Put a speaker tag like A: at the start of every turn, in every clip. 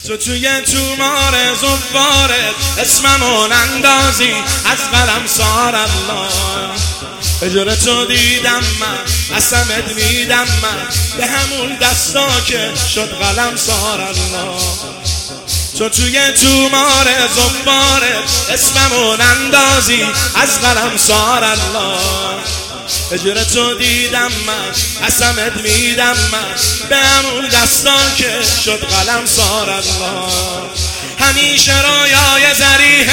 A: تو توی تومار زبارت اسممون اندازی از قلم سار الله. اجاره تو دیدم من قسمت میدم من به همون دستا که شد قلم سار الله. تو توی تومار زبارت اسممون اندازی از قلم سار الله. اجاره تو دیدم من قسمت میدم من به همون دستان که شد قلم سار الله. همیشه رویای زریحت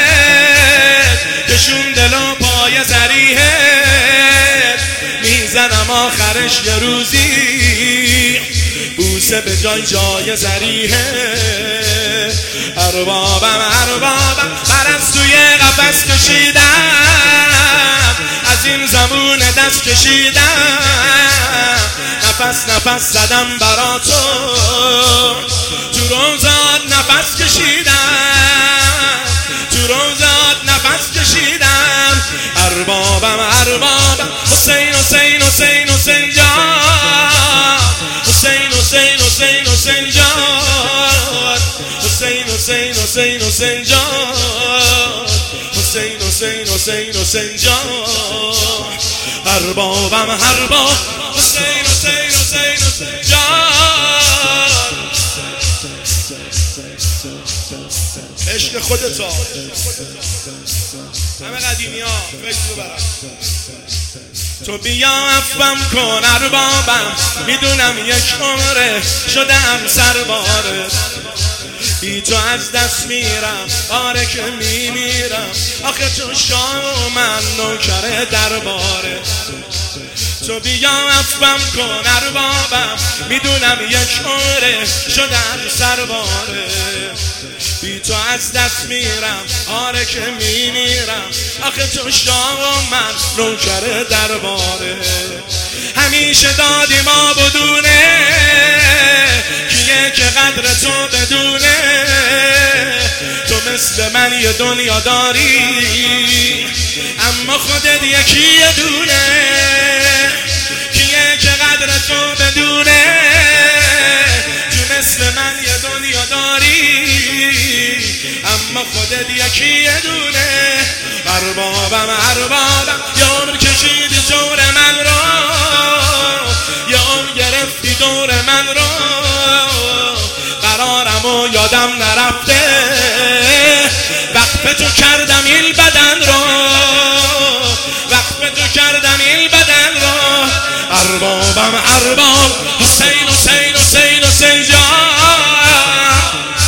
A: کشون دل و پای زریحت میزنم آخرش یه روزی بوسه به جای زریحت. اربابم پرستوی قفس کشیدم از این زمون دست کشیدم نفس زدم برا تو روزات نفس کشیدم تو روزات نفس کشیدم. اربابم حسین حسین حسین حسین جان حسین حسین حسین حسین جان حسین حسین حسین حسین جان حسین حسین حسین حسین جان. اربابم حسین حسین حسین حسین جان. عشق خودتا همه قدیمی ها فکر برم تو بیا عفوم کن اربابم میدونم یک عمره شدم سربارت بی تو از دست میرم آره که میمیرم آخه تو شاه و من نوکر درباره. تو بیا عفوم کن اربابم میدونم یک عمره شدم سرباره بی تو از دست میرم آره که میمیرم آخه تو شاه و من نوکر درباره. همیشه دادی ما بدونه کیه که قدر تو بدونه تو مثل من یه دنیا داری اما خودت یکی یه دونه کیه که قدر تو بدونه تو مثل من یه دنیا داری اما خودت یکی یه دونه. اربابم یه عمر کشیدی جور من رو یه عمر گرفتی دور من رو قرارم و یادم نرفته وقف تو کردم این بدن رو وقف تو کردم این بدن رو. اربابم حسین حسین حسین حسین جان.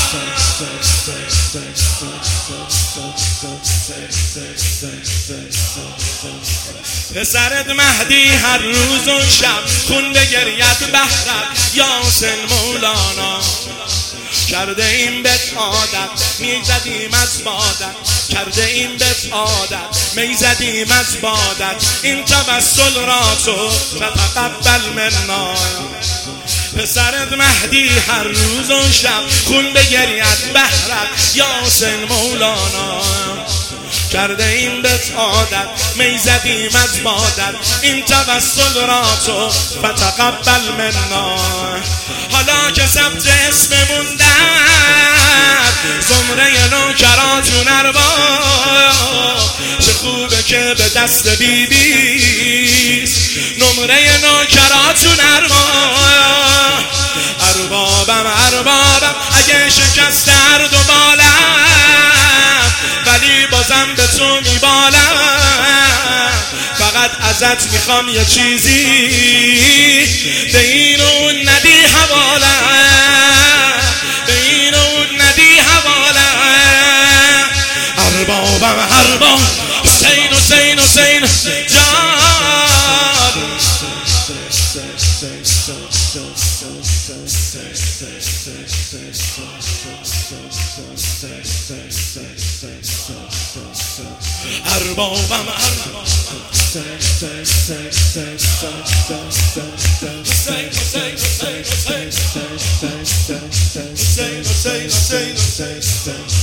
A: پسرت مهدی هر روز و شب خون بگرید بهرت یا حسین مولانا کرده این بهت عادت میزدیم از بادت کرده این بهت عادت میزدیم از بادت این توسل را تو تقبل منا. پسرت مهدی هر روز و شب خون بگرید بهرت یا حسین مولانا کرده این بهت عادت میزدیم از بادت این توسل را تو فتقبل منا. حالا که ثبت اسممون در زمره نوکراتون ارباب چه خوبه که به دست بیبیست نمره نوکراتون ارباب. اربابم اگه شکست هر دو بالم ولی بازم به تو میبالم فقط ازت میخوام یه چیزی به این اون ندی حوالم به این اون ندی حوالم. اربابم حسین حسین حسین جان. اربابم حسین